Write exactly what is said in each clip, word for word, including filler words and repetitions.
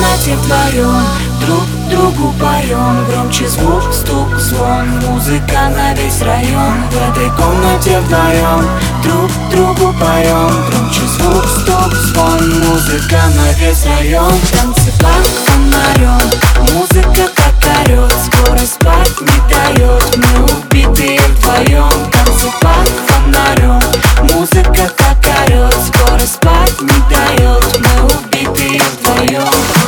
комнате вдвоем, друг другу поем. Громче звук, стук, звон, музыка на весь район. В этой комнате вдвоем, друг другу поем. Громче звук, стук, звон, музыка на весь район. Танцы под фонарем, музыка как орёт, скоро спать не дает. Мы убитые вдвоем. Танцы под фонарем, музыка как орёт, скоро спать не дает. Мы убитые вдвоем.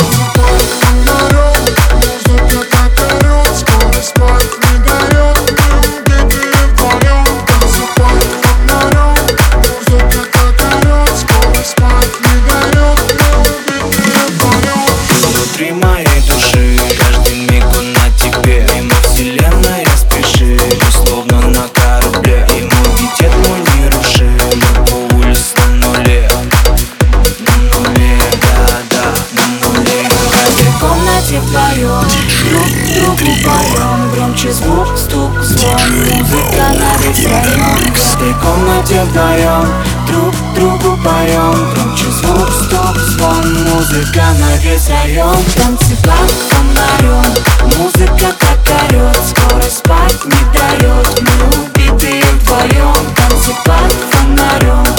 Внутри моей души каждый миг он на тебе. Мимо вселенная спешит, словно на корабле. Иммунитет мой нерушим, по улицам на нуле. На нуле, да-да, на нуле. В этой комнате вдвоем, друг другу поем. Громче звук, стук, звон, музыка на весь район. В этой комнате вдвоем, друг другу поем. Громче звук, стук, звон, музыка на весь район. Танцы под фонарем, музыка как орёт, скоро спать не дает. Мы убитые вдвоем. Танцы под фонарем,